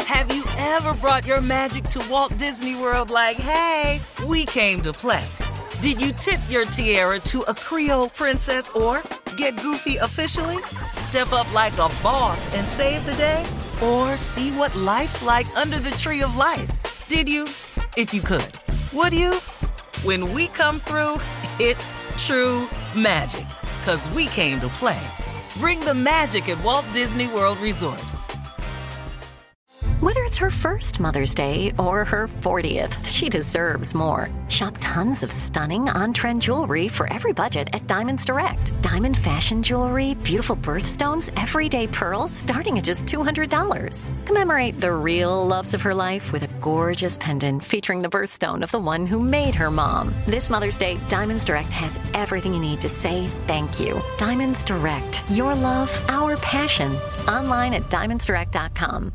Have you ever brought your magic to Walt Disney World like, hey, we came to play? Did you tip your tiara to a Creole princess or get goofy officially? Step up like a boss and save the day? Or see what life's like under the tree of life? Did you? If you could. Would you? When we come through, it's true magic. 'Cause we came to play. Bring the magic at Walt Disney World Resort. Whether it's her first Mother's Day or her 40th, she deserves more. Shop tons of stunning on-trend jewelry for every budget at Diamonds Direct. Diamond fashion jewelry, beautiful birthstones, everyday pearls starting at just $200. Commemorate the real loves of her life with a gorgeous pendant featuring the birthstone of the one who made her mom. This Mother's Day, Diamonds Direct has everything you need to say thank you. Diamonds Direct. Your love, our passion. Online at diamondsdirect.com.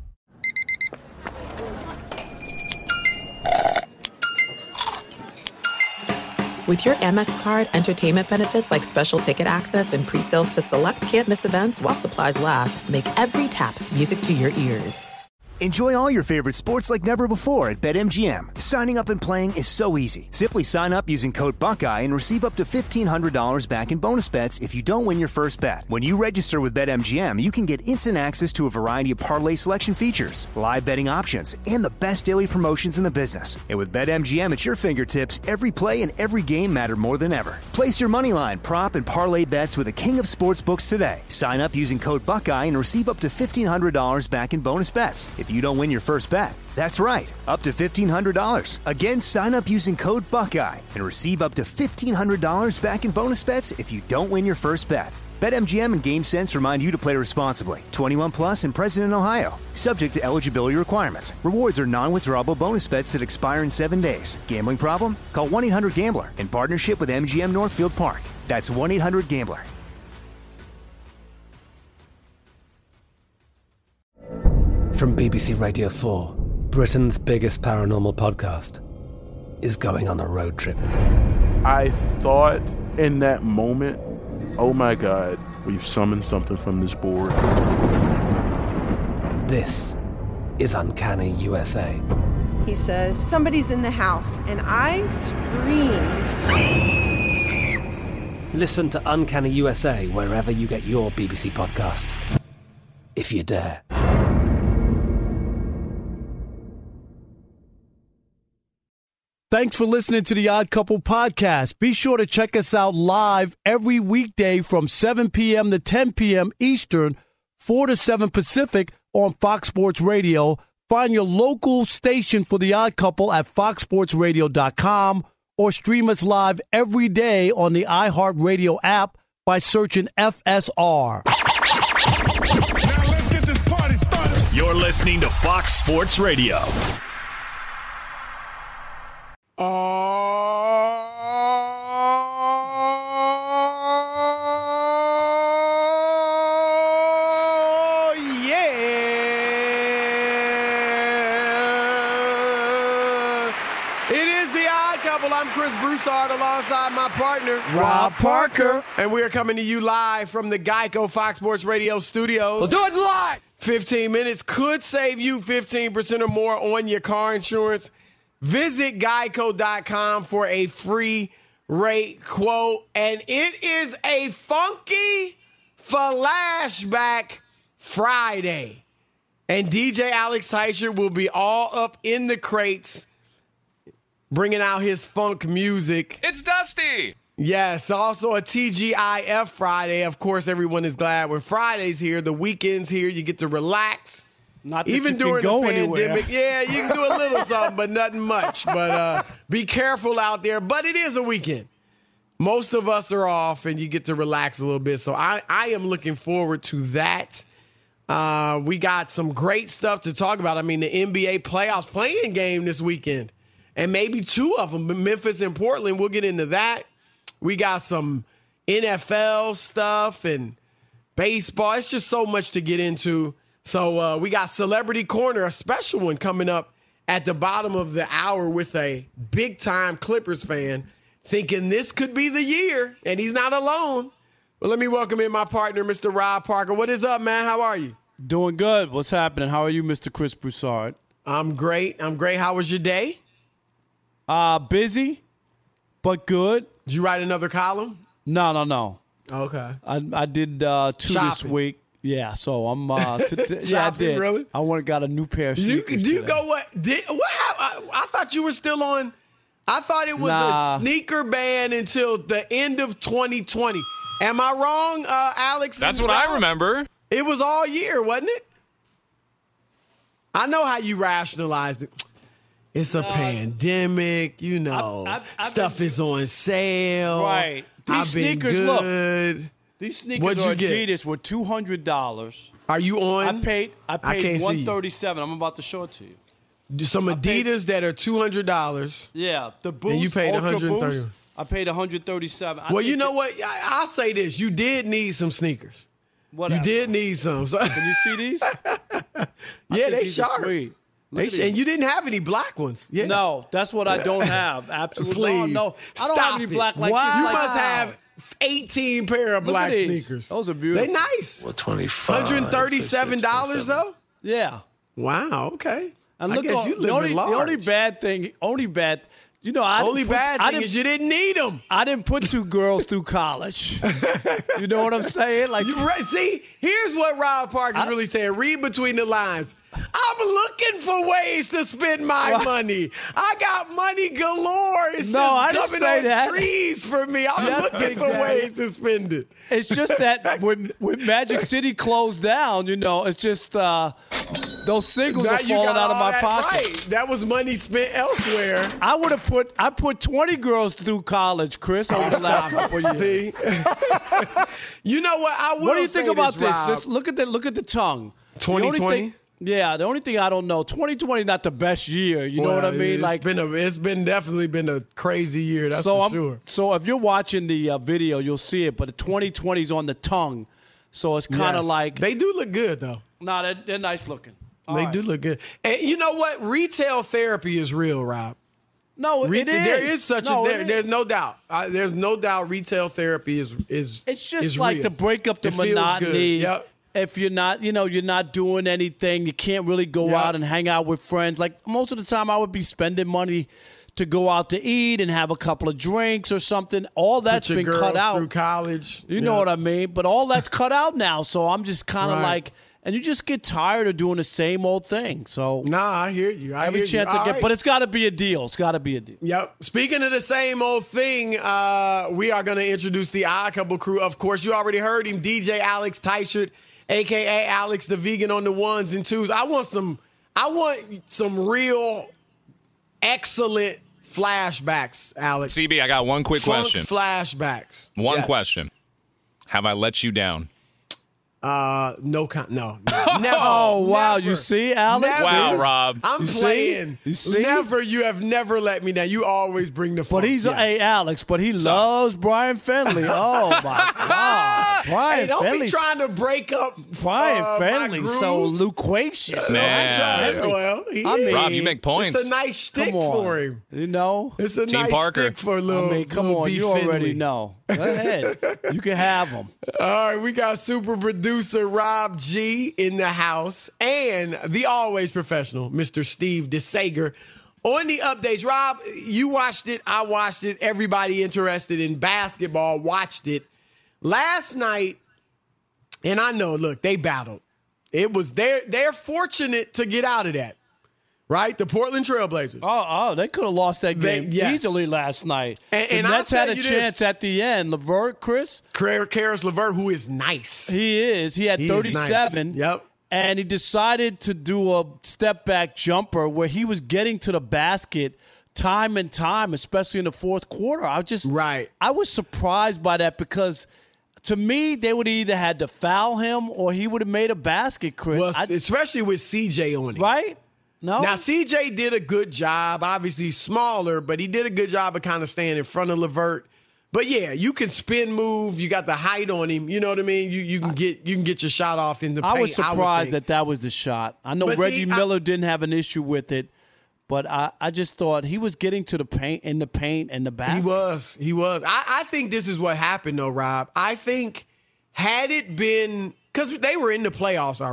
With your Amex card, entertainment benefits like special ticket access and pre-sales to select can't-miss events while supplies last make every tap music to your ears. Enjoy all your favorite sports like never before at BetMGM. Signing up and playing is so easy. Simply sign up using code Buckeye and receive up to $1,500 back in bonus bets if you don't win your first bet. When you register with BetMGM, you can get instant access to a variety of parlay selection features, live betting options, and the best daily promotions in the business. And with BetMGM at your fingertips, every play and every game matter more than ever. Place your moneyline, prop, and parlay bets with the king of sportsbooks today. Sign up using code Buckeye and receive up to $1,500 back in bonus bets if you don't win your first bet. That's right, up to $1,500. Again, sign up using code Buckeye and receive up to $1,500 back in bonus bets if you don't win your first bet. BetMGM and GameSense remind you to play responsibly. 21 plus and present in Ohio. Subject to eligibility requirements. Rewards are non-withdrawable bonus bets that expire in 7 days. Gambling problem? Call 1-800-GAMBLER in partnership with MGM Northfield Park. That's 1-800-GAMBLER. From BBC Radio 4, Britain's biggest paranormal podcast is going on a road trip. I thought in that moment, oh my God, we've summoned something from this board. This is Uncanny USA. He says, somebody's in the house, and I screamed. Listen to Uncanny USA wherever you get your BBC podcasts, if you dare. Thanks for listening to the Odd Couple podcast. Be sure to check us out live every weekday from 7 p.m. to 10 p.m. Eastern, 4 to 7 Pacific on Fox Sports Radio. Find your local station for the Odd Couple at foxsportsradio.com or stream us live every day on the iHeartRadio app by searching FSR. Now let's get this party started. You're listening to Fox Sports Radio. Oh, yeah. It is the Odd Couple. I'm Chris Broussard alongside my partner, Rob Parker. And we are coming to you live from the Geico Fox Sports Radio studios. We'll do it live. 15 minutes could save you 15% or more on your car insurance. Visit geico.com for a free rate quote. And it is a funky flashback Friday. And DJ Alex Teicher will be all up in the crates bringing out his funk music. It's Dusty. Yes, also a TGIF Friday. Of course, everyone is glad when Friday's here, the weekend's here, you get to relax. Not that even you during can go the pandemic. anywhere. Yeah, you can do a little something, but nothing much. But be careful out there. But it is a weekend. Most of us are off, and you get to relax a little bit. So I am looking forward to that. We got some great stuff to talk about. I mean, the NBA playoffs playing game this weekend, and maybe two of them, Memphis and Portland. We'll get into that. We got some NFL stuff and baseball. It's just so much to get into. So we got Celebrity Corner, a special one coming up at the bottom of the hour with a big-time Clippers fan thinking this could be the year, and he's not alone. Well, let me welcome in my partner, Mr. Rob Parker. What is up, man? How are you? Doing good. What's happening? How are you, Mr. Chris Broussard? I'm great. How was your day? Busy, but good. Did you write another column? No. Okay. I did 2 this week. Yeah, so I'm. Yeah, I did. Really? I went and got a new pair of sneakers. Do you go what? What happened? I thought you were still on. I thought it was a sneaker ban until the end of 2020. Am I wrong, Alex? That's what I remember. It was all year, wasn't it? I know how you rationalized it. It's a pandemic, you know. Stuff is on sale. Right. These sneakers, good. Look. These sneakers are Adidas were $200. Are you on? I paid $137. I'm about to show it to you. Some Adidas that are $200. Yeah, the Boost. And you paid $130. I paid $137. Well, you know what? I'll say this: you did need some sneakers. Whatever. You did need some. Can you see these? Yeah, they sharp. Sweet. And you didn't have any black ones. Yeah. No, that's what I don't have. Absolutely. Please. No, I don't have any black like this. You must have 18 pair of black sneakers. Those are beautiful. They nice. Well, $25. $137 though? Yeah. Wow, okay. And I look, guess you live large. The only bad thing, you know, is you didn't need them. I didn't put 2 girls through college. You know what I'm saying? Like, see, here's what Rob Parker's really saying. Read between the lines. I'm looking for ways to spend my money. I got money galore. It's I just didn't coming say on that. trees for me. I'm looking for ways to spend it. It's just that when Magic City closed down, you know, it's just those singles are falling out of my pocket. Right. That was money spent elsewhere. I put 20 girls through college, Chris, over the last couple of years. You know what? What do you think about this? Look at the tongue. 2020. Yeah, the only thing I don't know, 2020 not the best year. You know what I mean? It's definitely been a crazy year. That's for sure. So if you're watching the video, you'll see it. But the 2020 is on the tongue, so it's kind of like they do look good though. No, they're nice looking. They do look good. And you know what? Retail therapy is real, Rob. No, it is. There is such there's no doubt. There's no doubt retail therapy is. It's just like real. To break up the monotony. Yep. If you're not, you're not doing anything, you can't really go out and hang out with friends. Like most of the time, I would be spending money to go out to eat and have a couple of drinks or something. All that's been cut out through college. You know what I mean? But all that's cut out now. So I'm just kind of like, and you just get tired of doing the same old thing. So I hear you. Every chance I get, but it's got to be a deal. It's got to be a deal. Yep. Speaking of the same old thing, we are going to introduce the Odd Couple crew. Of course, you already heard him, DJ Alex Teichert. A.K.A. Alex the Vegan on the ones and twos. I want some real excellent flashbacks, Alex. CB, I got one quick question. Flashbacks. One question. Have I let you down? No. Never. Oh, wow. Never. You see, Alex? Never. Wow, Rob. I'm playing. You see? Never. You have never let me down. You always bring the fun. But Alex, but he loves Brian Finley. Oh, my God. Brian don't Finley. Be trying to break up Brian Finley's so loquacious. Man. Rob, you make points. It's a nice shtick for him. You know? It's a Team nice Parker. shtick for little come on. You already know. Go ahead. You can have them. All right, we got super producer Rob G in the house and the always professional Mr. Steve DeSager on the updates. Rob, you watched it. I watched it. Everybody interested in basketball watched it. Last night, and I know, look, they battled. It was they're fortunate to get out of that. Right? The Portland Trailblazers. Oh, they could have lost that game easily last night. And the Nets had a chance at the end. LeVert, Chris? Karis LeVert, who is nice. He is. He had 37. Nice. Yep. And he decided to do a step-back jumper where he was getting to the basket time and time, especially in the fourth quarter. I was surprised by that because to me, they would either had to foul him or he would have made a basket, Chris. Well, especially with CJ on it. Right? No. Now, CJ did a good job. Obviously smaller, but he did a good job of kind of staying in front of LeVert. But yeah, you can spin move. You got the height on him. You know what I mean? You can get your shot off in the paint. I was surprised that was the shot. I know Reggie Miller didn't have an issue with it, but I just thought he was getting to the paint and the basket. He was. I think this is what happened though, Rob. I think had it been because they were in the playoffs already.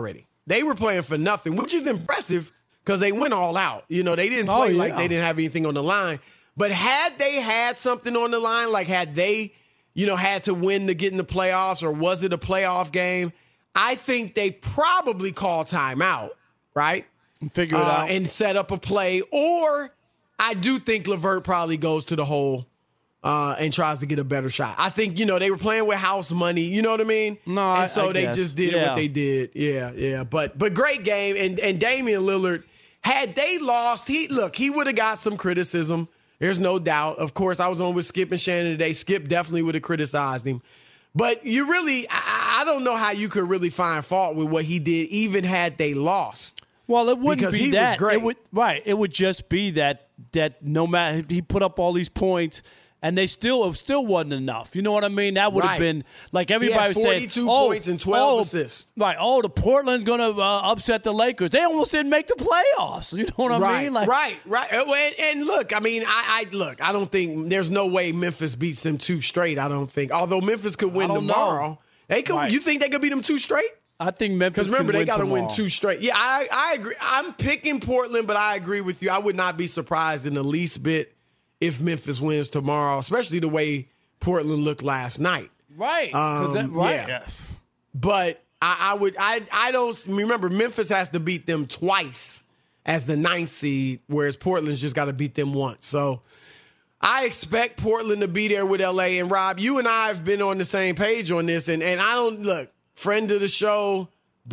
They were playing for nothing, which is impressive because they went all out. You know, they didn't play like they didn't have anything on the line. But had they had something on the line, like had they, had to win to get in the playoffs, or was it a playoff game, I think they probably call timeout, right? And figure it out. And set up a play. Or I do think LeVert probably goes to the hole and tries to get a better shot. I think, they were playing with house money. You know what I mean? No, and so I they guess. just did what they did. Yeah. But great game. And Damian Lillard, had they lost, he would have got some criticism. There's no doubt. Of course, I was on with Skip and Shannon today. Skip definitely would have criticized him. But you really, I don't know how you could really find fault with what he did, even had they lost. Well, it wouldn't because be he that. Was great. It would just be that no matter, he put up all these points, and it still wasn't enough. You know what I mean? That would have been like everybody was saying. 42 points and 12 assists. Right. The Portland's going to upset the Lakers. They almost didn't make the playoffs. You know what I mean? Right. And look, I mean, I don't think there's no way Memphis beats them 2 straight. I don't think. Although Memphis could win tomorrow, they could. Right. You think they could beat them 2 straight? I think Memphis. Because remember, they got to win tomorrow. 2 straight. Yeah, I agree. I'm picking Portland, but I agree with you. I would not be surprised in the least bit if Memphis wins tomorrow, especially the way Portland looked last night. Right. Yeah. But I don't remember. Memphis has to beat them twice as the 9th seed, whereas Portland's just got to beat them once. So I expect Portland to be there with LA. And Rob, you and I have been on the same page on this, and I don't look. Friend of the show,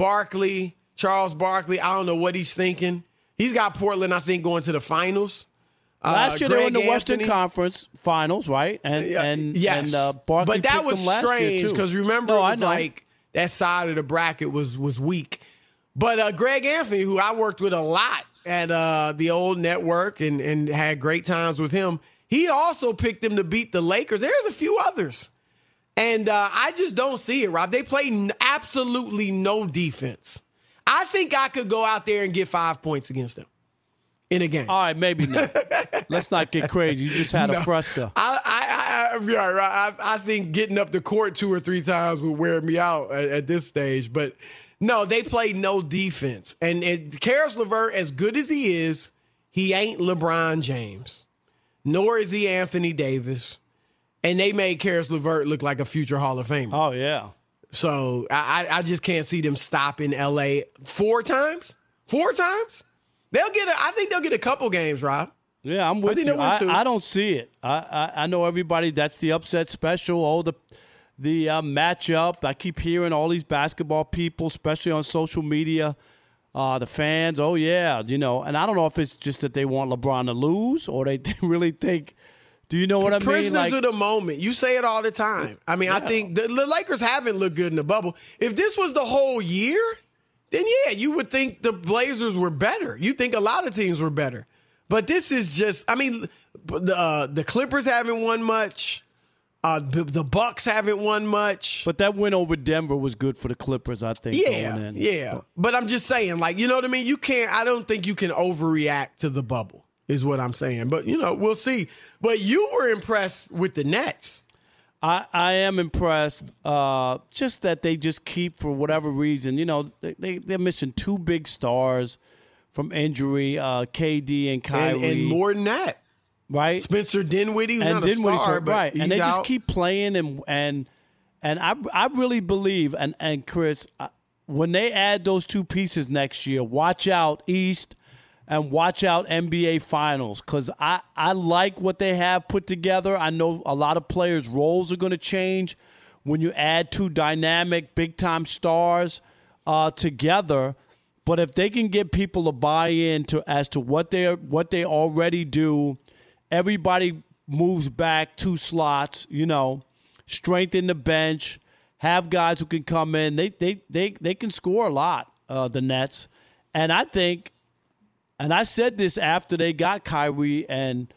Charles Barkley. I don't know what he's thinking. He's got Portland, I think, going to the finals. Last year they were in the Western Conference Finals, right? And yes, and Barkley but that picked was them last strange because remember, it was like that side of the bracket was weak. But Greg Anthony, who I worked with a lot at the old network and had great times with him, he also picked them to beat the Lakers. There's a few others. And I just don't see it, Rob. They play absolutely no defense. I think I could go out there and get 5 points against them in a game. All right, maybe not. Let's not get crazy. You just had a fresca. I think getting up the court 2 or 3 times would wear me out at this stage. But no, they play no defense. And Karis LeVert, as good as he is, he ain't LeBron James, nor is he Anthony Davis. And they made Karis LeVert look like a future Hall of Famer. Oh, yeah. So I just can't see them stopping L.A. 4 times. 4 times? I think they'll get a couple games, Rob. Yeah, I'm with you. I don't see it. I know everybody, that's the upset special. The matchup. I keep hearing all these basketball people, especially on social media, the fans, and I don't know if it's just that they want LeBron to lose or they really think – do you know what I mean? Prisoners of the moment. You say it all the time. I mean, I think the Lakers haven't looked good in the bubble. If this was the whole year, then yeah, you would think the Blazers were better. You think a lot of teams were better. But this is just, I mean, the Clippers haven't won much. The Bucks haven't won much. But that win over Denver was good for the Clippers, I think. Yeah. But I'm just saying, you know what I mean? I don't think you can overreact to the bubble. Is what I'm saying. But, we'll see. But you were impressed with the Nets. I am impressed. Just that they just keep, for whatever reason, they're missing 2 big stars from injury, KD and Kyrie. And more than that. Right? Spencer Dinwiddie, who's not a star, but right. He's and they out. just keep playing. And I really believe, and Chris, when they add those 2 pieces next year, watch out East and watch out NBA Finals, because I like what they have put together. I know a lot of players' roles are going to change when you add 2 dynamic, big-time stars together. But if they can get people to buy in as to what they already do, everybody moves back 2 slots, strengthen the bench, have guys who can come in. They can score a lot, the Nets. And I think, and I said this after they got Kyrie and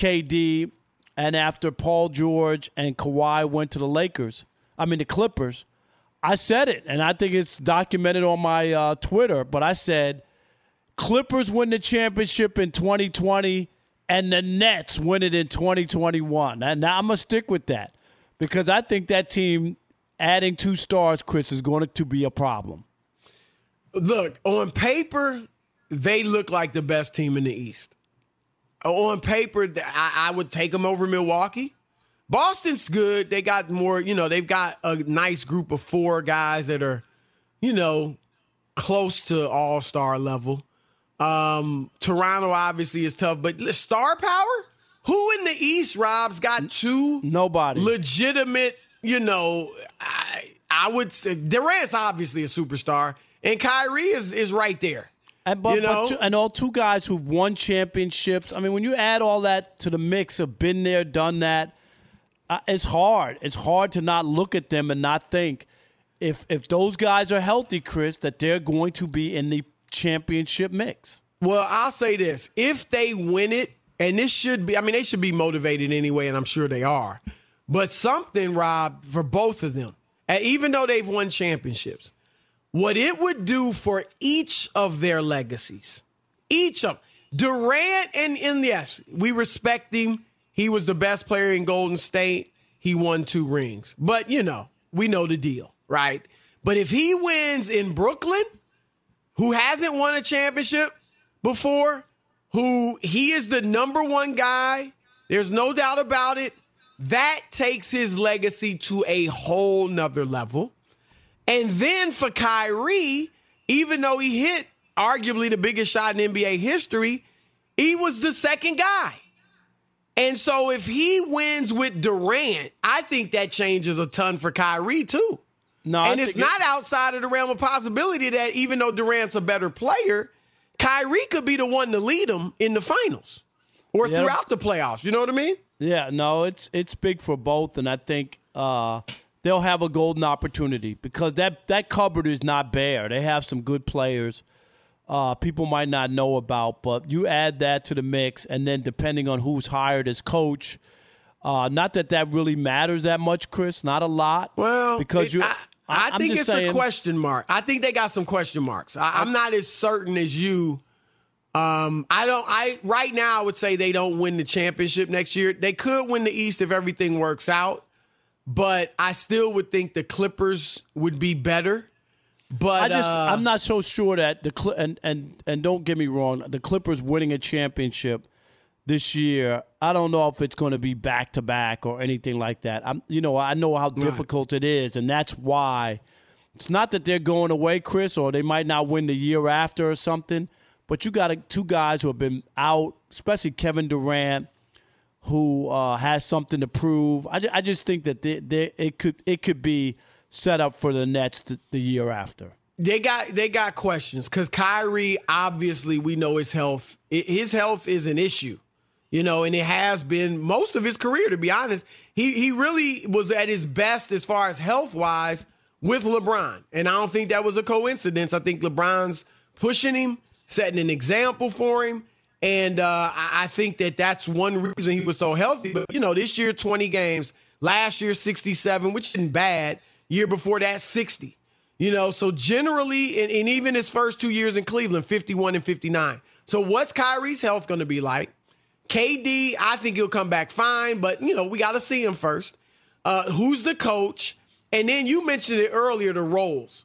KD and after Paul George and Kawhi went to the Clippers, I said it, and I think it's documented on my Twitter, but I said Clippers win the championship in 2020 and the Nets win it in 2021. And now I'm going to stick with that because I think that team adding 2 stars, Chris, is going to be a problem. Look, on paper, they look like the best team in the East. On paper, I would take them over Milwaukee. Boston's good. They got more, they've got a nice group of 4 guys that are, close to all-star level. Toronto obviously is tough, but star power? Who in the East, Rob's got 2 Nobody legitimate, I would say Durant's obviously a superstar, and Kyrie is right there. And all 2 guys who've won championships. I mean, when you add all that to the mix of been there, done that, it's hard. It's hard to not look at them and not think if those guys are healthy, Chris, that they're going to be in the championship mix. Well, I'll say this. If they win it, and this should be, they should be motivated anyway, and I'm sure they are. But something, Rob, for both of them, and even though they've won championships, what it would do for each of their legacies, each of them, Durant, and yes, we respect him. He was the best player in Golden State. He won 2 rings. But, we know the deal, right? But if he wins in Brooklyn, who hasn't won a championship before, who he is the number 1 guy, there's no doubt about it, that takes his legacy to a whole nother level. And then for Kyrie, even though he hit arguably the biggest shot in NBA history, he was the second guy. And so if he wins with Durant, I think that changes a ton for Kyrie too. No, and it's not outside of the realm of possibility that even though Durant's a better player, Kyrie could be the one to lead them in the finals or throughout the playoffs. You know what I mean? Yeah, no, it's big for both, and I think they'll have a golden opportunity because that cupboard is not bare. They have some good players people might not know about, but you add that to the mix, and then depending on who's hired as coach, not that really matters that much, Chris, not a lot. Well, because I think it's a question mark. I think they got some question marks. I'm not as certain as you. Right now I would say they don't win the championship next year. They could win the East if everything works out, but I still would think the Clippers would be better. But I'm not so sure that and don't get me wrong, the Clippers winning a championship this year, I don't know if it's going to be back to back or anything like that. I know how difficult it is, and that's why it's not that they're going away, Chris, or they might not win the year after or something. But you got 2 guys who have been out, especially Kevin Durant, who has something to prove. I just think that it could be set up for the Nets the year after. They got questions because Kyrie, obviously, we know his health. His health is an issue, and it has been most of his career, to be honest. He really was at his best as far as health-wise with LeBron, and I don't think that was a coincidence. I think LeBron's pushing him, setting an example for him, and I think that's one reason he was so healthy. But, this year, 20 games. Last year, 67, which isn't bad. Year before that, 60. So generally, and even his first 2 years in Cleveland, 51 and 59. So what's Kyrie's health going to be like? KD, I think he'll come back fine, but, we got to see him first. Who's the coach? And then you mentioned it earlier, the roles.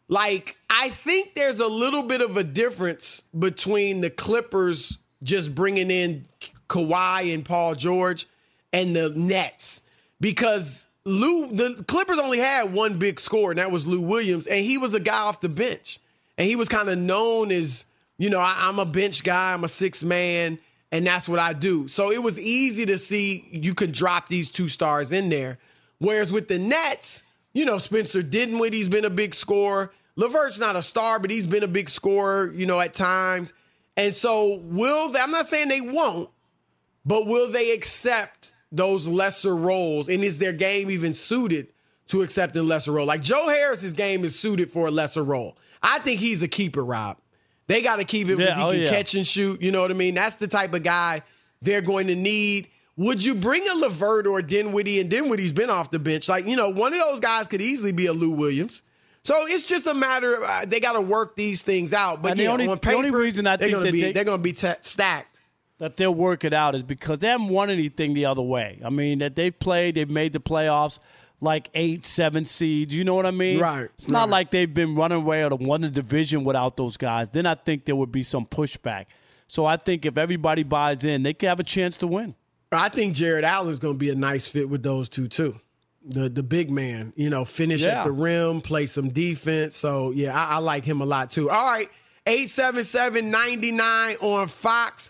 I think there's a little bit of a difference between the Clippers just bringing in Kawhi and Paul George and the Nets, because the Clippers only had one big scorer, and that was Lou Williams, and he was a guy off the bench. And he was kind of known as, I'm a bench guy, I'm a 6th man, and that's what I do. So it was easy to see you could drop these 2 stars in there. Whereas with the Nets, Spencer Dinwiddie's been a big scorer. LeVert's not a star, but he's been a big scorer, at times. And so I'm not saying they won't, but will they accept those lesser roles? And is their game even suited to accepting lesser role? Like Joe Harris's game is suited for a lesser role. I think he's a keeper, Rob. They got to keep him because he can catch and shoot. You know what I mean? That's the type of guy they're going to need. Would you bring a LeVert or a Dinwiddie? And Dinwiddie's been off the bench. One of those guys could easily be a Lou Williams. So it's just a matter of they got to work these things out. But on paper, the only reason I think they're going to be stacked. That they'll work it out is because they haven't won anything the other way. I mean, that they've played, they've made the playoffs, like 8, 7 seeds. You know what I mean? Right. It's not like they've been running away or won the division without those guys. Then I think there would be some pushback. So I think if everybody buys in, they can have a chance to win. I think Jared Allen's going to be a nice fit with those two, too. The big man, finish at the rim, play some defense. So, yeah, I like him a lot, too. All right, 877-99 on Fox,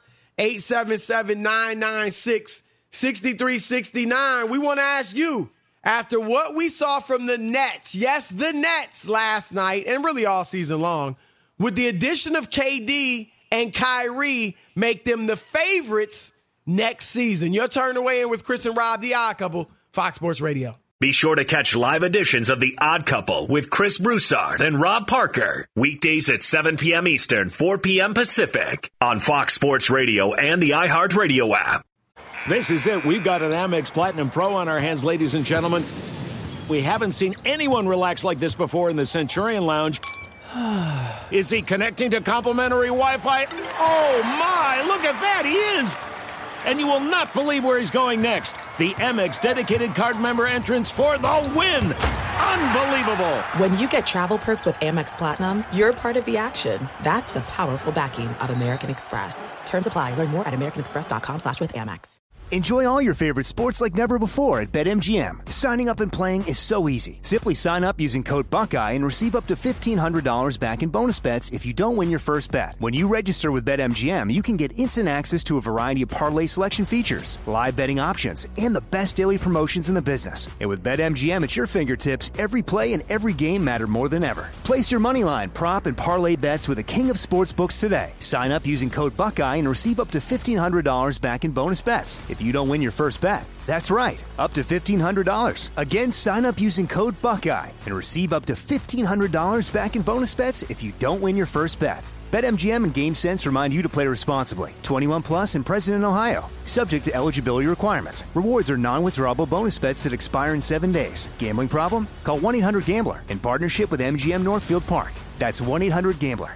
877-996-6369. We want to ask you, after what we saw from the Nets, yes, the Nets last night and really all season long, would the addition of KD and Kyrie make them the favorites next season? Your turn to weigh in with Chris and Rob, the Odd Couple, Fox Sports Radio. Be sure to catch live editions of The Odd Couple with Chris Broussard and Rob Parker. Weekdays at 7 p.m. Eastern, 4 p.m. Pacific on Fox Sports Radio and the iHeartRadio app. This is it. We've got an Amex Platinum Pro on our hands, ladies and gentlemen. We haven't seen anyone relax like this before in the Centurion Lounge. Is he connecting to complimentary Wi-Fi? Oh, my. Look at that. He is. And you will not believe where he's going next. The Amex dedicated card member entrance for the win. Unbelievable. When you get travel perks with Amex Platinum, you're part of the action. That's the powerful backing of American Express. Terms apply. Learn more at americanexpress.com/withAmex. Enjoy all your favorite sports like never before at BetMGM. Signing up and playing is so easy. Simply sign up using code Buckeye and receive up to $1,500 back in bonus bets if you don't win your first bet. When you register with BetMGM, you can get instant access to a variety of parlay selection features, live betting options, and the best daily promotions in the business. And with BetMGM at your fingertips, every play and every game matter more than ever. Place your moneyline, prop, and parlay bets with the king of sportsbooks today. Sign up using code Buckeye and receive up to $1,500 back in bonus bets if you don't win your first bet. That's right, up to $1,500. Again, sign up using code Buckeye and receive up to $1,500 back in bonus bets if you don't win your first bet. BetMGM and GameSense remind you to play responsibly. 21 plus and present in Ohio. Subject to eligibility requirements. Rewards are non-withdrawable bonus bets that expire in 7 days. Gambling problem? Call 1-800-GAMBLER in partnership with MGM Northfield Park. That's 1-800-GAMBLER.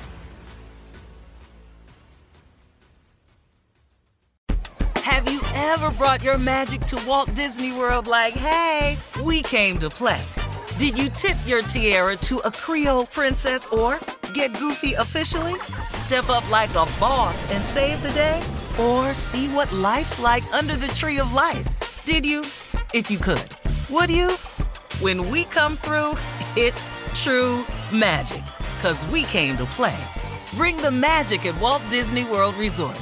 Have you ever brought your magic to Walt Disney World like, hey, we came to play? Did you tip your tiara to a Creole princess or get goofy officially? Step up like a boss and save the day? Or see what life's like under the tree of life? Did you? If you could. Would you? When we come through, it's true magic. 'Cause we came to play. Bring the magic at Walt Disney World Resort.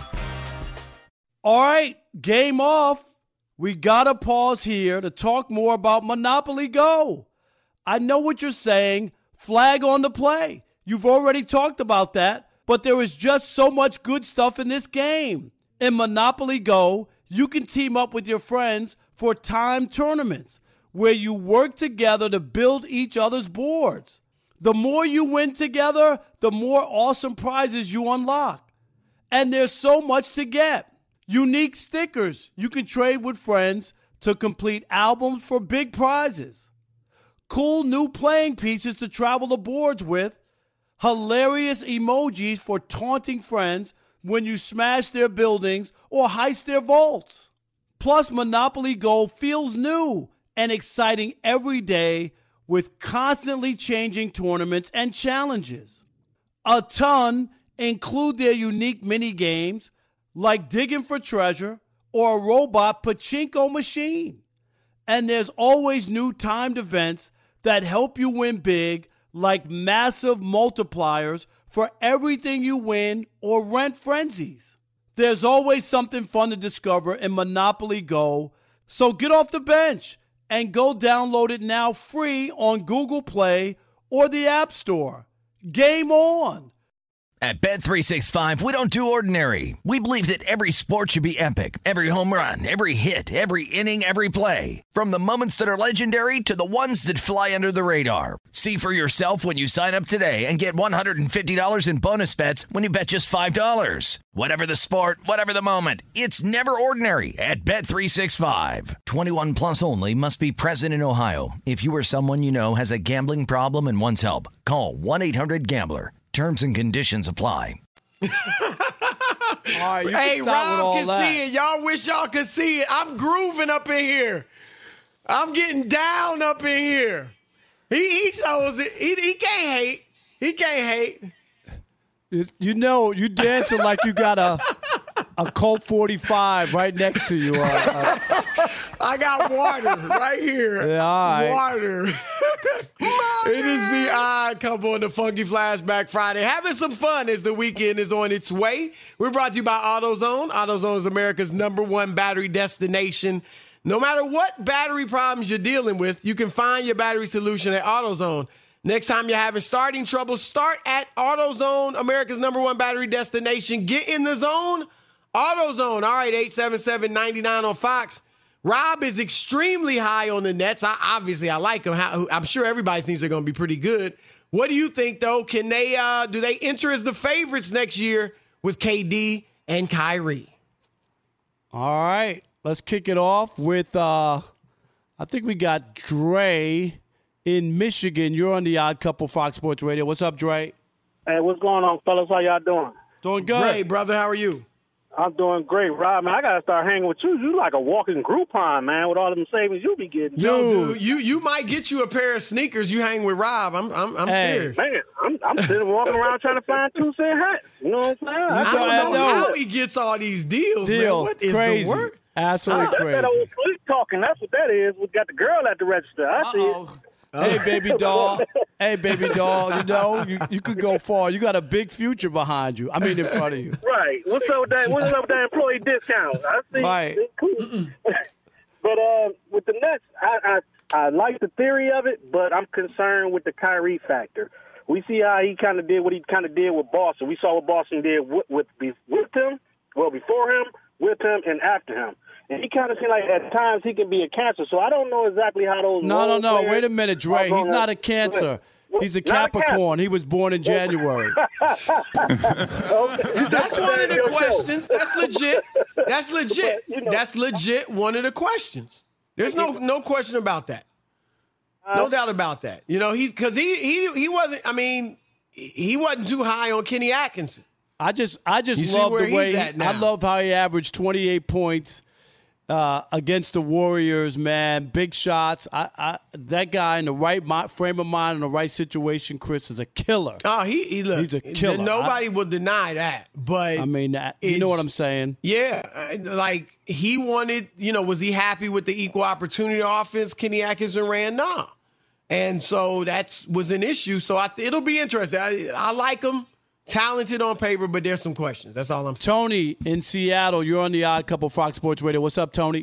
All right, game off. We got to pause here to talk more about Monopoly Go. I know what you're saying. Flag on the play. You've already talked about that, but there is just so much good stuff in this game. In Monopoly Go, you can team up with your friends for timed tournaments where you work together to build each other's boards. The more you win together, the more awesome prizes you unlock. And there's so much to get. Unique stickers you can trade with friends to complete albums for big prizes. Cool new playing pieces to travel the boards with. Hilarious emojis for taunting friends when you smash their buildings or heist their vaults. Plus, Monopoly Go feels new and exciting every day with constantly changing tournaments and challenges. A ton include their unique mini games like digging for treasure or a robot pachinko machine. And there's always new timed events that help you win big, like massive multipliers for everything you win or rent frenzies. There's always something fun to discover in Monopoly Go, so get off the bench and go download it now free on Google Play or the App Store. Game on! At Bet365, we don't do ordinary. We believe that every sport should be epic. Every home run, every hit, every inning, every play. From the moments that are legendary to the ones that fly under the radar. See for yourself when you sign up today and get $150 in bonus bets when you bet just $5. Whatever the sport, whatever the moment, it's never ordinary at Bet365. 21 plus only. Must be present in Ohio. If you or someone you know has a gambling problem and wants help, call 1-800-GAMBLER. Terms and conditions apply. Hey, Rob can see it. Y'all wish y'all could see it. I'm grooving up in here. I'm getting down up in here. He shows it. He can't hate. He can't hate. You know, you dancing like you got a Colt 45 right next to you. I got water right here. Yeah, all right. Water. It is the Odd Couple on the Funky Flashback Friday. Having some fun as the weekend is on its way. We're brought to you by AutoZone. AutoZone is America's #1 battery destination. No matter what battery problems you're dealing with, you can find your battery solution at AutoZone. Next time you're having starting trouble, start at AutoZone, America's #1 battery destination. Get in the zone. AutoZone. All right, 877-99 on Fox. Rob is extremely high on the Nets. I like him. I'm sure everybody thinks they're going to be pretty good. What do you think, though? Can they? Do they enter as the favorites next year with KD and Kyrie? All right, let's kick it off with. I think we got Dre in Michigan. You're on the Odd Couple, Fox Sports Radio. What's up, Dre? Hey, what's going on, fellas? How y'all doing? Doing good. Great, brother. How are you? I'm doing great, Rob. Man, I gotta start hanging with you. You like a walking Groupon, man, with all them savings you be getting. Dude, you might get you a pair of sneakers. You hang with Rob. I'm serious. Man, I'm sitting walking around trying to find 2-cent hats. You know what I'm saying? I don't know how he gets all these deals. Man. What is crazy. the word? Absolutely crazy. That old sweet talking. That's what that is. We got the girl at the register. I see it. Hey, baby doll. Hey, baby doll. You know, you could go far. You got a big future behind you. I mean, in front of you. Right. What's up with that employee discount? I see. Right. Cool. But with the Nets, I like the theory of it, but I'm concerned with the Kyrie factor. We see how he kind of did what he kind of did with Boston. We saw what Boston did with him, well, before him, with him, and after him. And he kind of seems like at times he can be a cancer. So I don't know exactly how those. No. Wait a minute, Dre. He's not a cancer. He's a Capricorn. He was born in January. That's one of the questions. That's legit. That's legit. That's legit. One of the questions. There's no question about that. No doubt about that. You know, he wasn't. I mean, he wasn't too high on Kenny Atkinson. I just love the way I love how he averaged 28 points. Against the Warriors, man, big shots. That guy in the right frame of mind in the right situation, Chris, is a killer. Oh, he's a killer. Nobody will deny that. But I mean, you know what I'm saying? Yeah, like he wanted. You know, was he happy with the equal opportunity offense Kenny Atkinson ran? Nah, and so that was an issue. So it'll be interesting. I like him. Talented on paper, but there's some questions. That's all I'm saying. Tony in Seattle, you're on the Odd Couple Fox Sports Radio. What's up, Tony?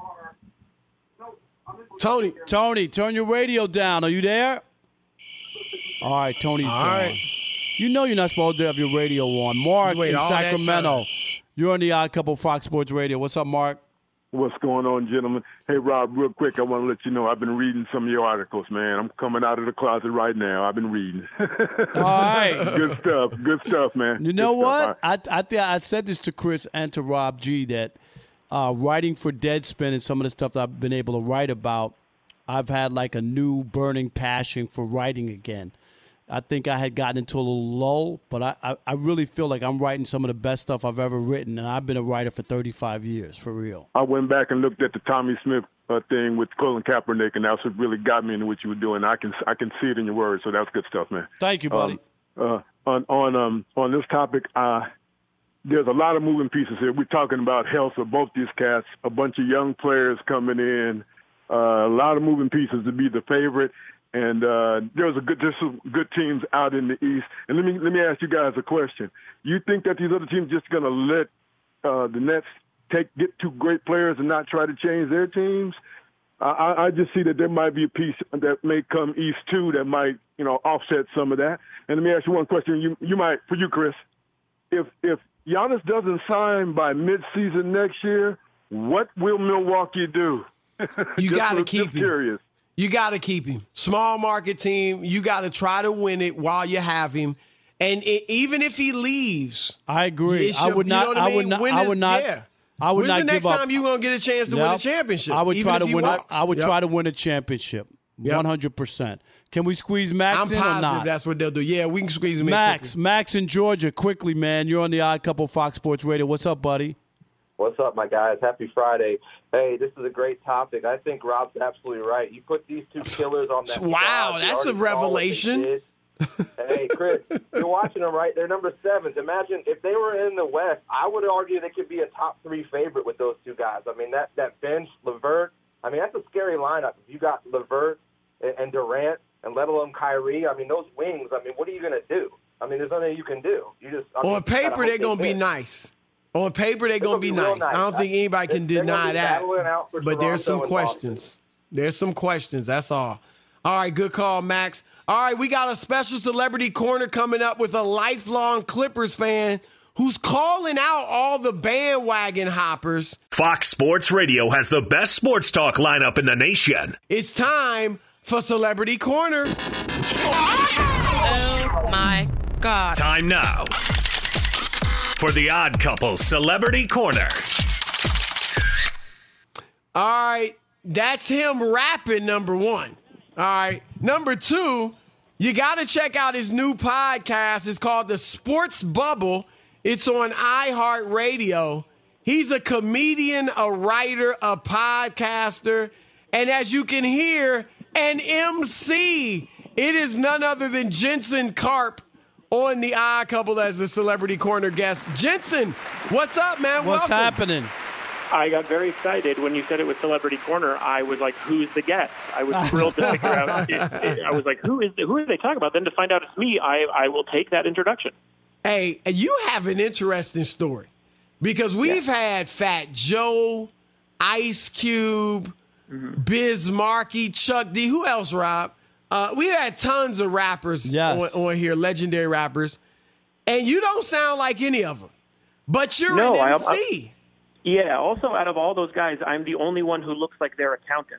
Tony, turn your radio down. Are you there? All right, Tony's gone. Right. You know you're not supposed to have your radio on. Mark in Sacramento, you're on the Odd Couple Fox Sports Radio. What's up, Mark? What's going on, gentlemen? Hey, Rob, real quick, I want to let you know I've been reading some of your articles, man. I'm coming out of the closet right now. I've been reading. All right. Good stuff, man. You know what? I said this to Chris and to Rob G. that writing for Deadspin and some of the stuff that I've been able to write about, I've had like a new burning passion for writing again. I think I had gotten into a little lull, but I really feel like I'm writing some of the best stuff I've ever written, and I've been a writer for 35 years, for real. I went back and looked at the Tommy Smith thing with Colin Kaepernick, and that's what really got me into what you were doing. I can see it in your words, so that's good stuff, man. Thank you, buddy. On this topic, there's a lot of moving pieces here. We're talking about health of both these cats, a bunch of young players coming in, a lot of moving pieces to be the favorite. And there's some good teams out in the East. And let me ask you guys a question. You think that these other teams just going to let the Nets get two great players and not try to change their teams? I just see that there might be a piece that may come East too that might offset some of that. And let me ask you one question. You might, for you, Chris, if Giannis doesn't sign by midseason next year, what will Milwaukee do? You got to keep him. You got to keep him. Small market team. You got to try to win it while you have him. And even if he leaves, I agree. I would not. I would not. When's the next time you gonna get a chance to win a championship? I would try to win. I would try to win a championship. 100%. Can we squeeze Max in or not? I'm positive that's what they'll do. Yeah, we can squeeze him in. Max in Georgia, quickly, man. You're on the Odd Couple Fox Sports Radio. What's up, buddy? What's What's up, my guys? Happy Friday. Hey, this is a great topic. I think Rob's absolutely right. You put these two killers on that Wow, that's a revelation. Hey, Chris, you're watching them, right? They're number 7. Imagine if they were in the West, I would argue they could be a top 3 favorite with those two guys. I mean, that bench, LeVert, I mean, that's a scary lineup. If you got LeVert and Durant, and let alone Kyrie, I mean, those wings, I mean, what are you going to do? I mean, there's nothing you can do. On paper, they're going to be nice. On paper, they're going to be nice. I don't think anybody can deny that. But there's some questions. There's some questions. That's all. All right, good call, Max. All right, we got a special celebrity corner coming up with a lifelong Clippers fan who's calling out all the bandwagon hoppers. Fox Sports Radio has the best sports talk lineup in the nation. It's time for Celebrity Corner. Oh, my God. Time now for the Odd Couple Celebrity Corner. All right, that's him rapping, number 1. All right, number 2, you got to check out his new podcast. It's called The Sports Bubble. It's on iHeartRadio. He's a comedian, a writer, a podcaster, and as you can hear, an MC. It is none other than Jensen Karp on the Odd Couple as the Celebrity Corner guest. Jensen, what's up, man? What's Welcome. happening? I got very excited when you said it was Celebrity Corner. I was like, who's the guest? I was thrilled to figure out. I was like, who are they talking about? Then to find out it's me, I will take that introduction. Hey, you have an interesting story because we've had Fat Joe, Ice Cube, Biz Markie, Chuck D. Who else, Rob? We had tons of rappers on here, legendary rappers, and you don't sound like any of them. But you're an MC. Yeah, also out of all those guys, I'm the only one who looks like their accountant.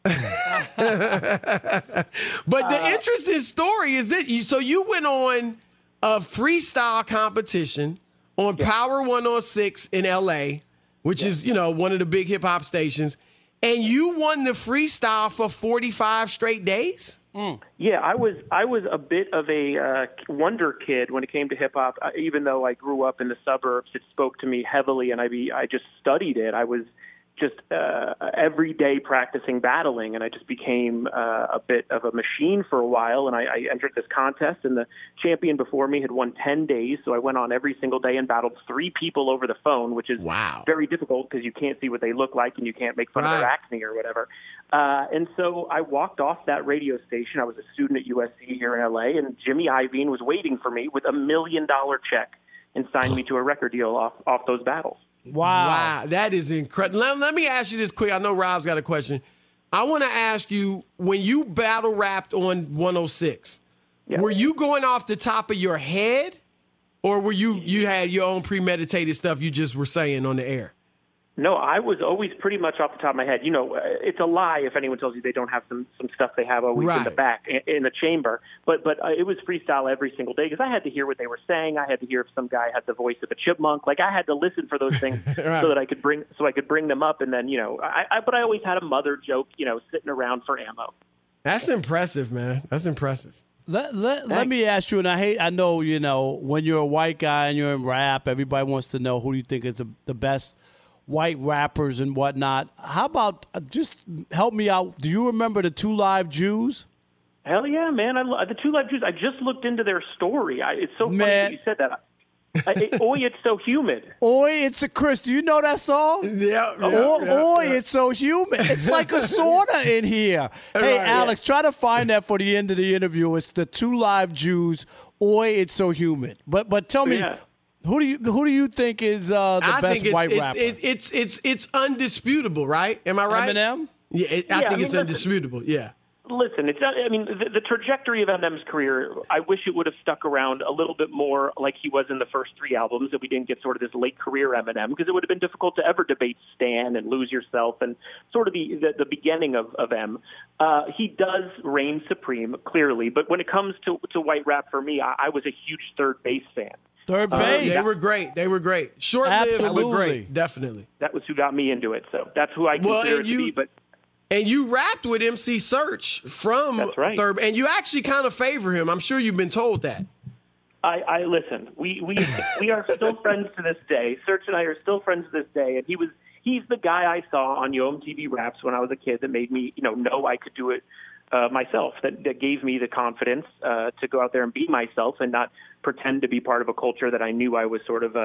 But the interesting story is that you went on a freestyle competition on Power 106 in L.A., which is, one of the big hip-hop stations, and you won the freestyle for 45 straight days? Yeah, I was a bit of a wonder kid when it came to hip hop. Even though I grew up in the suburbs, it spoke to me heavily, and I just studied it. I was just every day practicing battling, and I just became a bit of a machine for a while. And I entered this contest, and the champion before me had won 10 days, so I went on every single day and battled 3 people over the phone, which is very difficult because you can't see what they look like and you can't make fun of their acne or whatever. And so I walked off that radio station. I was a student at USC here in L.A., and Jimmy Iovine was waiting for me with $1 million check and signed me to a record deal off those battles. Wow, that is incredible. Let me ask you this quick. I know Rob's got a question. I want to ask you, when you battle rapped on 106, were you going off the top of your head, or were you had your own premeditated stuff you just were saying on the air? No, I was always pretty much off the top of my head. It's a lie if anyone tells you they don't have some stuff they have always in the back, in the chamber. But it was freestyle every single day because I had to hear what they were saying. I had to hear if some guy had the voice of a chipmunk. Like, I had to listen for those things so that I could bring them up. And then, but I always had a mother joke, sitting around for ammo. That's impressive, man. That's impressive. Let me ask you, and I know, when you're a white guy and you're in rap, everybody wants to know who do you think is the best white rappers and whatnot. How about just help me out? Do you remember the 2 Live Jews? Hell yeah, man. The 2 Live Jews, I just looked into their story. It's so funny that you said that. Oi, it's so humid. Oi, it's a Chris. Do you know that song? Oi, it's so humid. It's like a sauna in here. Hey, Alex, try to find that for the end of the interview. It's the 2 Live Jews. Oi, it's so humid. But tell me, who do you think is the best white rapper? It's undisputable, right? Am I right? Eminem? Yeah, I think it's undisputable. Yeah. Listen, it's not. I mean, the trajectory of Eminem's career, I wish it would have stuck around a little bit more like he was in the first 3 albums, that we didn't get sort of this late career Eminem, because it would have been difficult to ever debate Stan and Lose Yourself and sort of the beginning of M. He does reign supreme, clearly, but when it comes to white rap, for me, I was a huge Third Base fan. Third Base. They were great. Short-lived, but great. Definitely. That was who got me into it, so that's who I consider it to be. But and you rapped with MC Search from Third, and you actually kind of favor him. I'm sure you've been told that. I listen. We are still friends to this day. Serge and I are still friends to this day, and he's the guy I saw on Yo MTV Raps when I was a kid that made me know I could do it myself. That gave me the confidence to go out there and be myself and not pretend to be part of a culture that I knew I was sort of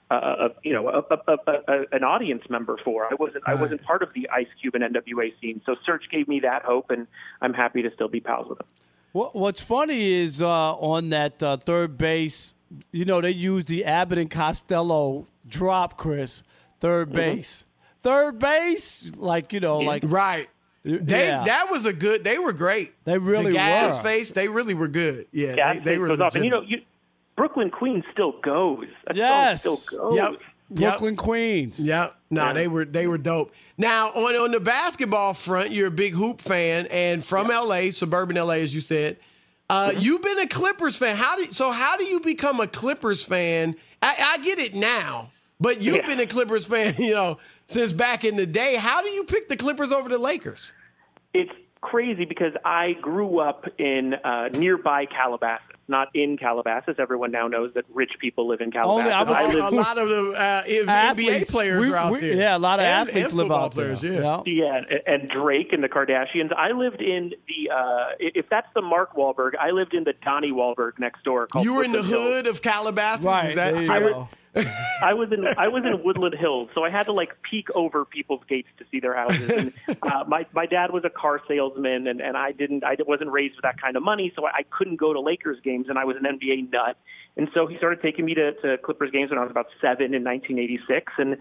an audience member for. I wasn't part of the Ice Cube and NWA scene. So Serge gave me that hope, and I'm happy to still be pals with him. What's funny is on that third base, they use the Abbott and Costello drop, Chris. Third base. Third base, like. Right. That was a good. They were great. They really the gas were. Face. They really were good. Yeah, they were. Goes off. And Brooklyn Queens still goes. That song still goes. Yep. Brooklyn Queens. Yep. No, they were dope. Now on the basketball front, you're a big hoop fan, and from LA, suburban LA, as you said. You've been a Clippers fan. How do you become a Clippers fan? I get it now, but you've been a Clippers fan, since back in the day. How do you pick the Clippers over the Lakers? It's crazy because I grew up in nearby Calabasas, not in Calabasas. Everyone now knows that rich people live in Calabasas. A lot of the NBA players are out there. Yeah, a lot of athletes live out there. Yeah, and Drake and the Kardashians. I lived in the if that's the Mark Wahlberg, I lived in the Donnie Wahlberg next door. You were in the hood of Calabasas, right? Is that true? I was in Woodland Hills, so I had to peek over people's gates to see their houses. And my dad was a car salesman, and I wasn't raised with that kind of money, so I couldn't go to Lakers games, and I was an NBA nut. And so he started taking me to Clippers games when I was about 7 in 1986, and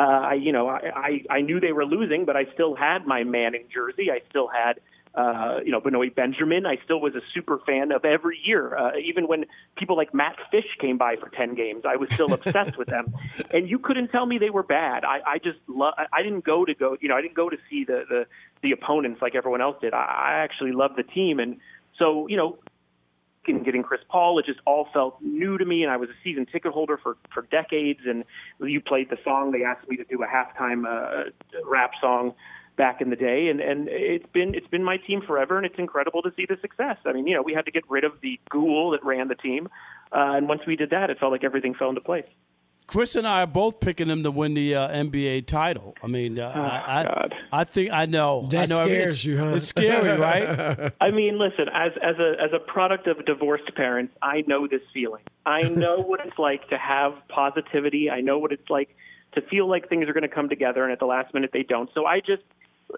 I knew they were losing, but I still had my Manning jersey. I still had Benoit Benjamin. I still was a super fan of every year. Even when people like Matt Fish came by for 10 games, I was still obsessed with them. And you couldn't tell me they were bad. I didn't go to see the opponents like everyone else did. I actually loved the team. And so, getting Chris Paul, it just all felt new to me. And I was a season ticket holder for decades. And you played the song. They asked me to do a halftime rap song back in the day, and it's been my team forever, and it's incredible to see the success. I mean, we had to get rid of the ghoul that ran the team, and once we did that, it felt like everything fell into place. Chris and I are both picking them to win the NBA title. I mean, I think I know. That scares you, huh? It's scary, right? I mean, listen, as a product of divorced parents, I know this feeling. I know what it's like to have positivity. I know what it's like to feel like things are going to come together, and at the last minute they don't. So I just,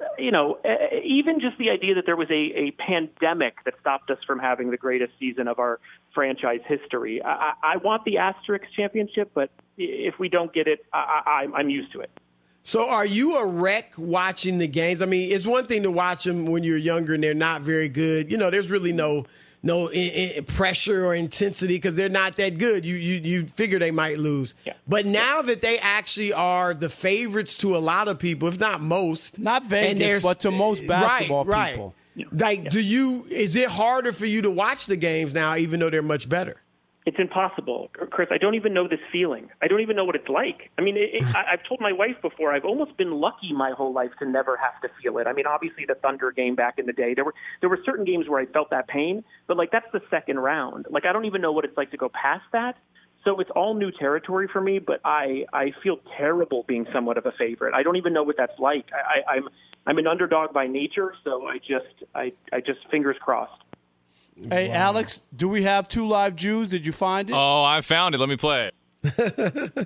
even just the idea that there was a pandemic that stopped us from having the greatest season of our franchise history. I want the Asterix championship, but if we don't get it, I'm used to it. So are you a wreck watching the games? I mean, it's one thing to watch them when you're younger and they're not very good. There's really no pressure or intensity because they're not that good. You figure they might lose. Yeah. But now that they actually are the favorites to a lot of people, if not most. Not Vegas, but to most basketball people. Right. Is it harder for you to watch the games now, even though they're much better? It's impossible, Chris. I don't even know this feeling. I don't even know what it's like. I mean, I've told my wife before, I've almost been lucky my whole life to never have to feel it. I mean, obviously the Thunder game back in the day, there were certain games where I felt that pain, but that's the second round. I don't even know what it's like to go past that. So it's all new territory for me, but I feel terrible being somewhat of a favorite. I don't even know what that's like. I'm an underdog by nature, so I just fingers crossed. Hey, wow. Alex, do we have Two Live Jews? Did you find it? Oh, I found it. Let me play it.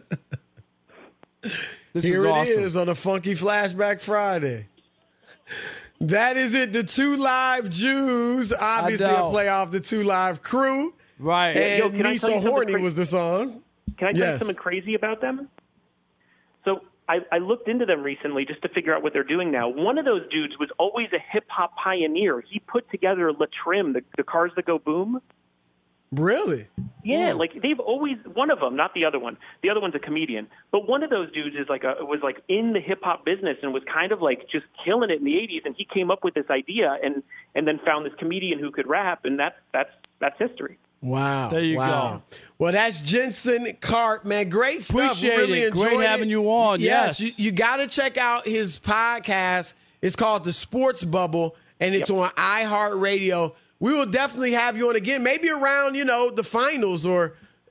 Here it is on a Funky Flashback Friday. That is it. The Two Live Jews. Obviously, a play off the Two Live Crew. Right. And Me So Horny was the song. Can I tell you something crazy about them? So I looked into them recently just to figure out what they're doing now. One of those dudes was always a hip-hop pioneer. He put together La Trim, the Cars That Go Boom. Really? Yeah, they've always, one of them, not the other one. The other one's a comedian. But one of those dudes is was in the hip-hop business and was kind of just killing it in the 80s. And he came up with this idea and then found this comedian who could rap, and that's history. Wow. There you go. Well, that's Jensen Karp, man. Great stuff. Appreciate really it. Great having you on. Yes. You got to check out his podcast. It's called The Sports Bubble, and it's on iHeartRadio. We will definitely have you on again, maybe around, the finals or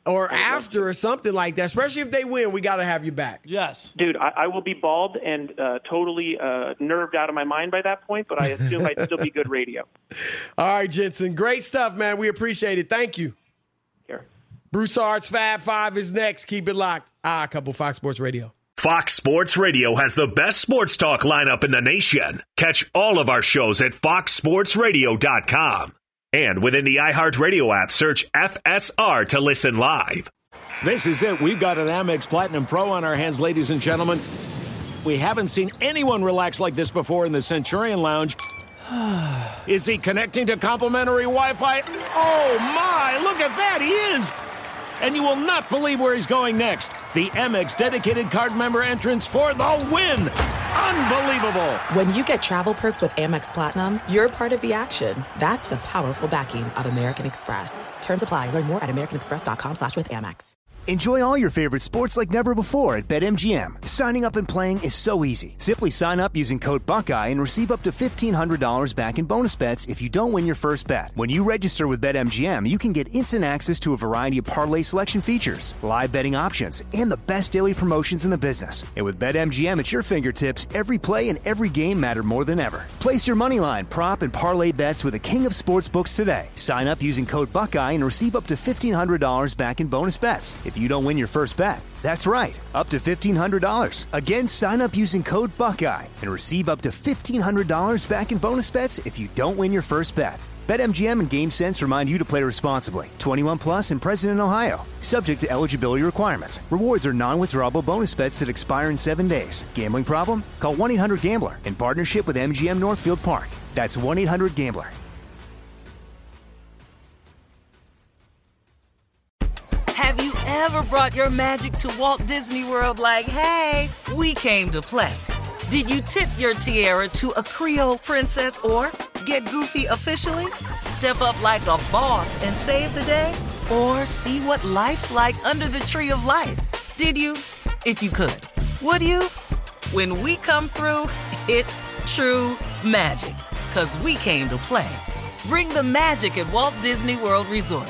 or after or something like that. Especially if they win, we got to have you back. Yes. Dude, I will be bald and totally nerved out of my mind by that point, but I assume I'd still be good radio. All right, Jensen. Great stuff, man. We appreciate it. Thank you. Here. Broussard's Fab Five is next. Keep it locked. Couple Fox Sports Radio. Fox Sports Radio has the best sports talk lineup in the nation. Catch all of our shows at foxsportsradio.com. And within the iHeartRadio app, search FSR to listen live. This is it. We've got an Amex Platinum Pro on our hands, ladies and gentlemen. We haven't seen anyone relax like this before in the Centurion Lounge. Is he connecting to complimentary Wi-Fi? Oh, my. Look at that. He is. And you will not believe where he's going next. The Amex dedicated card member entrance for the win. Unbelievable. When you get travel perks with Amex Platinum, you're part of the action. That's the powerful backing of American Express. Terms apply. Learn more at americanexpress.com/withAmex. Enjoy all your favorite sports like never before at BetMGM. Signing up and playing is so easy. Simply sign up using code Buckeye and receive up to $1,500 back in bonus bets if you don't win your first bet. When you register with BetMGM, you can get instant access to a variety of parlay selection features, live betting options, and the best daily promotions in the business. And with BetMGM at your fingertips, every play and every game matter more than ever. Place your moneyline, prop, and parlay bets with the king of sportsbooks today. Sign up using code Buckeye and receive up to $1,500 back in bonus bets if you don't win your first bet. That's right, up to $1,500. Again, sign up using code Buckeye and receive up to $1,500 back in bonus bets if you don't win your first bet. BetMGM and GameSense remind you to play responsibly. 21 plus and present in Ohio. Subject to eligibility requirements. Rewards are non-withdrawable bonus bets that expire in 7 days. Gambling problem? Call 1-800-GAMBLER in partnership with MGM Northfield Park. That's 1-800-GAMBLER. Have you ever brought your magic to Walt Disney World like, hey, we came to play? Did you tip your tiara to a Creole princess or get goofy officially? Step up like a boss and save the day? Or see what life's like under the tree of life? Did you? If you could. Would you? When we come through, it's true magic. 'Cause we came to play. Bring the magic at Walt Disney World Resort.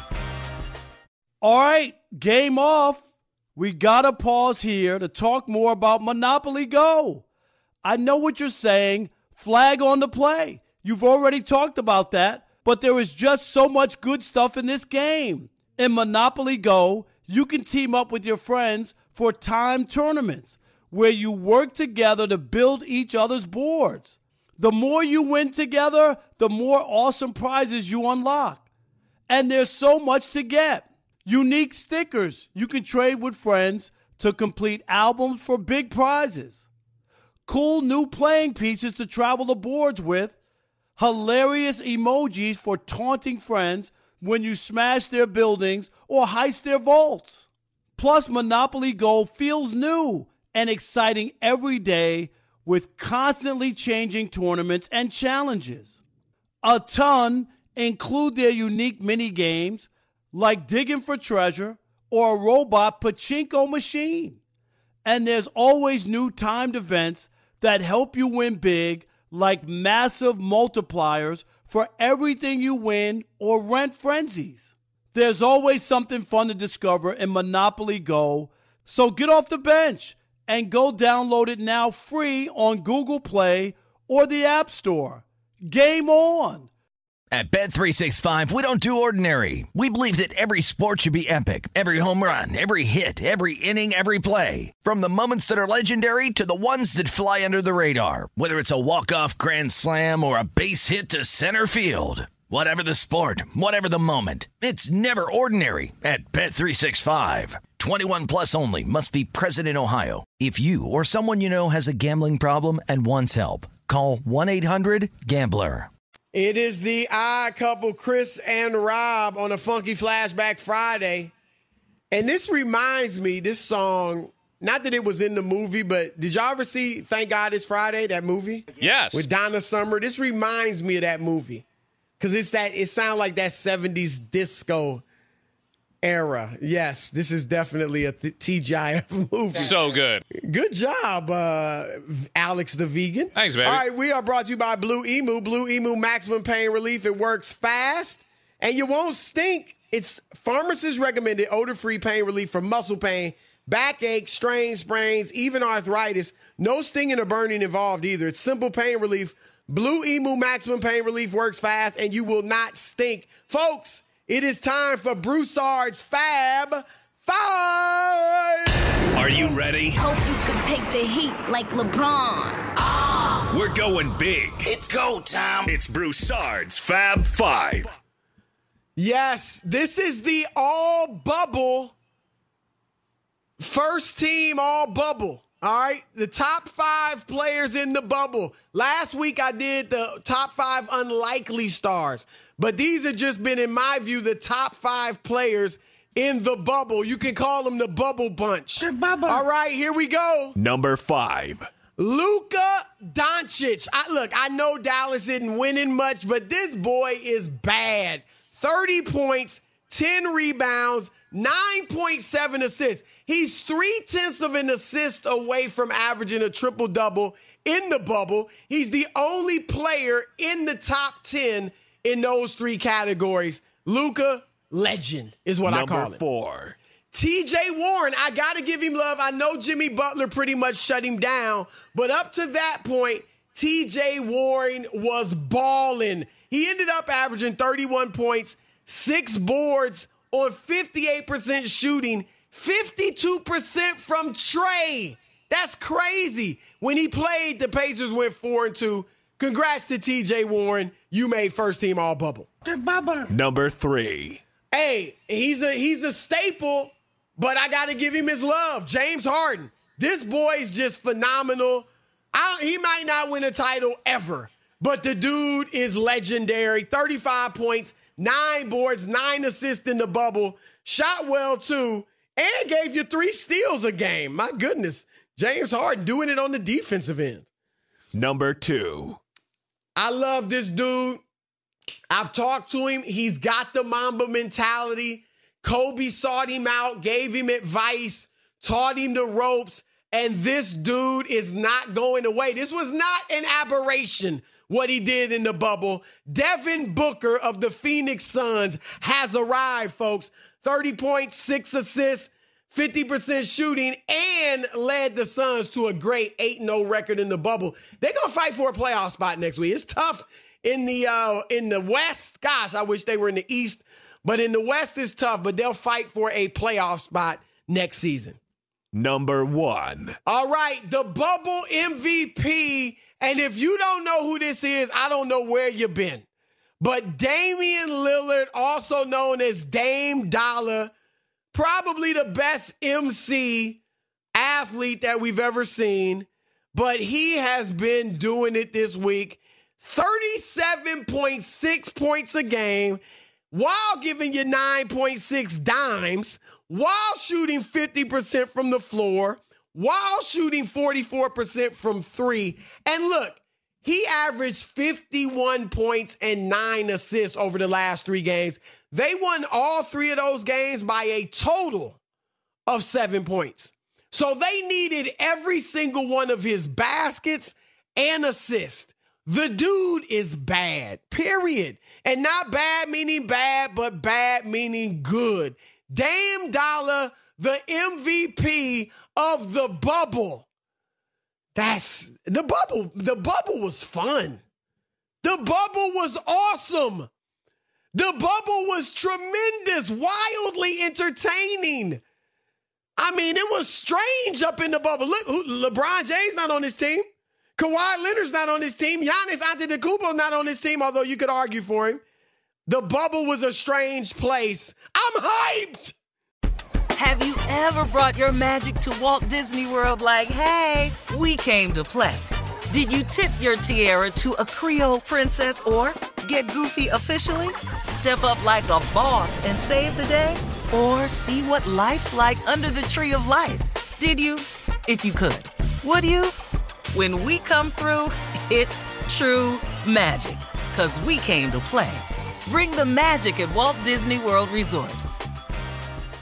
All right, game off. We got to pause here to talk more about Monopoly Go. I know what you're saying. Flag on the play. You've already talked about that, but there is just so much good stuff in this game. In Monopoly Go, you can team up with your friends for timed tournaments where you work together to build each other's boards. The more you win together, the more awesome prizes you unlock. And there's so much to get. Unique stickers you can trade with friends to complete albums for big prizes. Cool new playing pieces to travel the boards with. Hilarious emojis for taunting friends when you smash their buildings or heist their vaults. Plus, Monopoly Go feels new and exciting every day with constantly changing tournaments and challenges. A ton include their unique mini games like digging for treasure or a robot pachinko machine. And there's always new timed events that help you win big, like massive multipliers for everything you win or rent frenzies. There's always something fun to discover in Monopoly Go, so get off the bench and go download it now free on Google Play or the App Store. Game on! At Bet365, we don't do ordinary. We believe that every sport should be epic. Every home run, every hit, every inning, every play. From the moments that are legendary to the ones that fly under the radar. Whether it's a walk-off grand slam or a base hit to center field. Whatever the sport, whatever the moment. It's never ordinary at Bet365. 21 plus only. Must be present in Ohio. If you or someone you know has a gambling problem and wants help, call 1-800-GAMBLER. It is the odd couple, Chris and Rob, on a Funky Flashback Friday. And this reminds me, this song, not that it was in the movie, but did y'all ever see Thank God It's Friday, that movie? Yes. With Donna Summer. This reminds me of that movie. Because it sounds like that 70s disco era. Yes, this is definitely a TGIF movie. So good. Good job, Alex the Vegan. Thanks, baby. All right, we are brought to you by Blue Emu. Blue Emu Maximum Pain Relief. It works fast, and you won't stink It's pharmacist recommended odor-free pain relief for muscle pain, backache, strains, sprains, even arthritis. No stinging or burning involved either. It's simple pain relief. Blue Emu Maximum Pain Relief works fast, and you will not stink. Folks, it is time for Broussard's Fab Five. Are you ready? Hope you can take the heat like LeBron. We're going big. It's go time. It's Broussard's Fab Five. Yes, this is the all-bubble, first team all-bubble. All right, the top 5 players in the bubble. Last week I did the top 5 unlikely stars, but these have just been, in my view, the top 5 players in the bubble. You can call them the bubble bunch. The bubble. All right, here we go. Number 5. Luka Doncic. I know Dallas isn't winning much, but this boy is bad. 30 points, 10 rebounds, 9.7 assists. He's 0.3 of an assist away from averaging a triple-double in the bubble. He's the only player in the top 10 in those 3 categories. Luka, legend is what I call it. Number 4. T.J. Warren, I got to give him love. I know Jimmy Butler pretty much shut him down, but up to that point, T.J. Warren was balling. He ended up averaging 31 points, 6 boards on 58% shooting, 52% from Trey. That's crazy. When he played, the Pacers went 4-2. Congrats to T.J. Warren. You made first team all bubble. Number 3. Hey, he's a staple, but I got to give him his love. James Harden. This boy's just phenomenal. He might not win a title ever, but the dude is legendary. 35 points, 9 boards, 9 assists in the bubble. Shot well, too, and gave you 3 steals a game. My goodness. James Harden doing it on the defensive end. Number 2. I love this dude. I've talked to him. He's got the Mamba mentality. Kobe sought him out, gave him advice, taught him the ropes, and this dude is not going away. This was not an aberration, what he did in the bubble. Devin Booker of the Phoenix Suns has arrived, folks. 30 points, 6 assists, 50% shooting, and led the Suns to a great 8-0 record in the bubble. They're going to fight for a playoff spot next week. It's tough in the West. Gosh, I wish they were in the East. But in the West, it's tough, but they'll fight for a playoff spot next season. Number 1. All right, the bubble MVP. And if you don't know who this is, I don't know where you've been. But Damian Lillard, also known as Dame Dollar, probably the best MC athlete that we've ever seen. But he has been doing it this week. 37.6 points a game while giving you 9.6 dimes, while shooting 50% from the floor, while shooting 44% from 3. And look, he averaged 51 points and 9 assists over the last 3 games. They won all 3 of those games by a total of 7 points. So they needed every single one of his baskets and assists. The dude is bad, period. And not bad meaning bad, but bad meaning good. Dame Dollar, the MVP of the bubble. That's the bubble. The bubble was fun. The bubble was awesome. The bubble was tremendous, wildly entertaining. I mean, it was strange up in the bubble. Look, LeBron James not on this team. Kawhi Leonard's not on this team. Giannis Antetokounmpo's not on this team, although you could argue for him. The bubble was a strange place. I'm hyped! Have you ever brought your magic to Walt Disney World like, hey, we came to play? Did you tip your tiara to a Creole princess or get goofy officially? Step up like a boss and save the day? Or see what life's like under the tree of life? Did you? If you could. Would you? When we come through, it's true magic. 'Cause we came to play. Bring the magic at Walt Disney World Resort.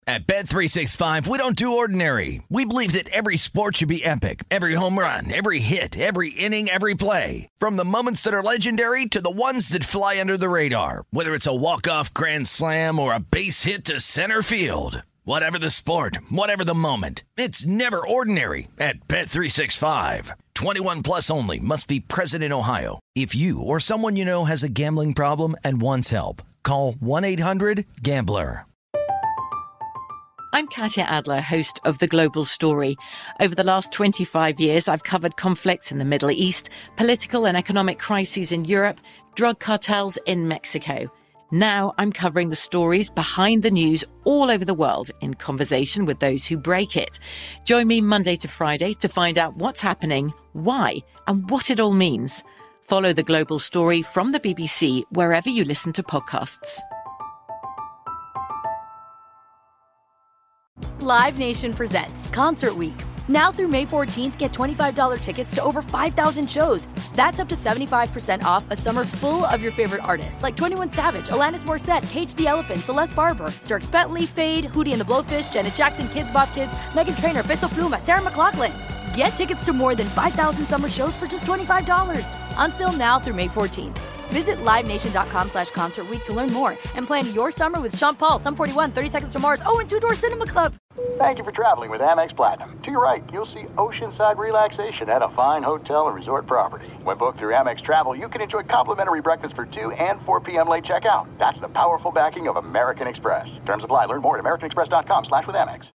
At Bet365, we don't do ordinary. We believe that every sport should be epic. Every home run, every hit, every inning, every play. From the moments that are legendary to the ones that fly under the radar. Whether it's a walk-off grand slam or a base hit to center field. Whatever the sport, whatever the moment. It's never ordinary at Bet365. 21 plus only. Must be present in Ohio. If you or someone you know has a gambling problem and wants help, call 1-800-GAMBLER. I'm Katya Adler, host of The Global Story. Over the last 25 years, I've covered conflicts in the Middle East, political and economic crises in Europe, drug cartels in Mexico. Now I'm covering the stories behind the news all over the world in conversation with those who break it. Join me Monday to Friday to find out what's happening, why, and what it all means. Follow The Global Story from the BBC wherever you listen to podcasts. Live Nation presents Concert Week. Now through May 14th, get $25 tickets to over 5,000 shows. That's up to 75% off a summer full of your favorite artists like 21 Savage, Alanis Morissette, Cage the Elephant, Celeste Barber, Dierks Bentley, Fade, Hootie and the Blowfish, Janet Jackson, Kids Bop Kids, Meghan Trainor, Peso Pluma, Sarah McLachlan. Get tickets to more than 5,000 summer shows for just $25. On sale now through May 14th. Visit LiveNation.com/Concert Week to learn more and plan your summer with Sean Paul, Sum 41, 30 Seconds to Mars, and Two Door Cinema Club. Thank you for traveling with Amex Platinum. To your right, you'll see oceanside relaxation at a fine hotel and resort property. When booked through Amex Travel, you can enjoy complimentary breakfast for 2 and 4 p.m. late checkout. That's the powerful backing of American Express. Terms apply. Learn more at americanexpress.com/withAmex.